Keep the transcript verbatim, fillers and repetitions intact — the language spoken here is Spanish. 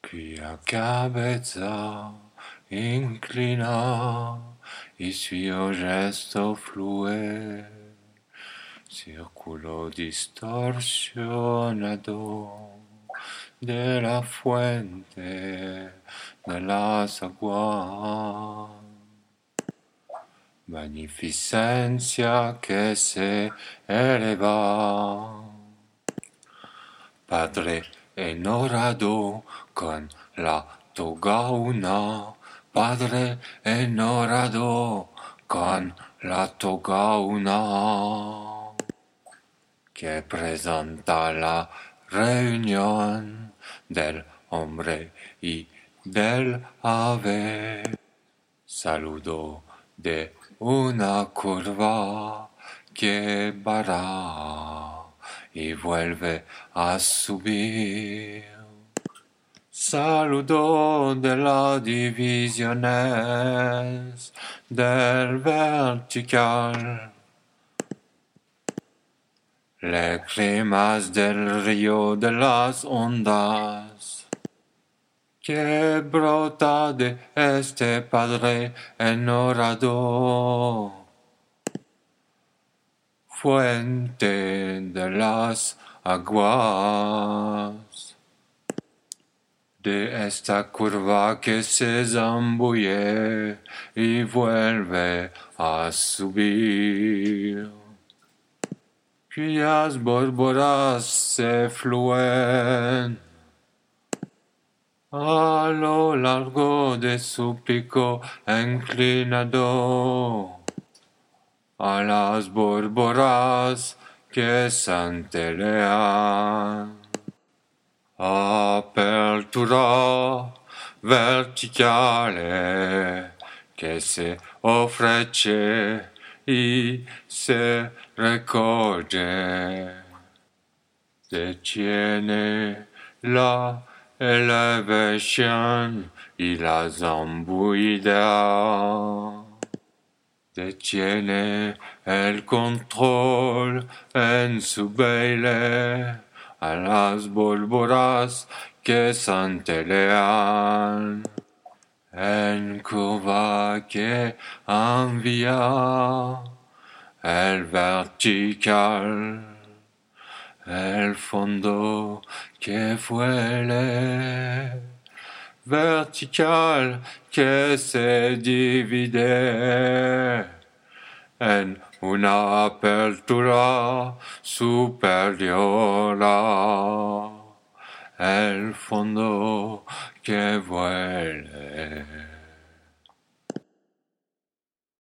cuya cabeza inclina y suyo gesto flue, círculo distorsionado de la fuente de las aguas, magnificencia que se eleva, Padre enamorado con la toga una, Padre enamorado con la toga una, que presenta la reunión del hombre y del ave. Saludo de una curva que para y vuelve a subir. Saludo de las divisiones del vertical. Lágrimas del río de las ondas que brota de este Padre enamorado, fuente de las aguas, de esta curva que se zambulle y vuelve a subir, cuyas borboras se fluyen a lo largo de su pico inclinado, a las borboras que centellean, apertura verticale que se ofrece y se recoge, detiene la elevación y la zambullida, detiene el control en su baile a las borboras que centellean, en curva que envía el vertical, el fondo que vuele, vertical que se divide en una apertura superior, el fondo que vuele.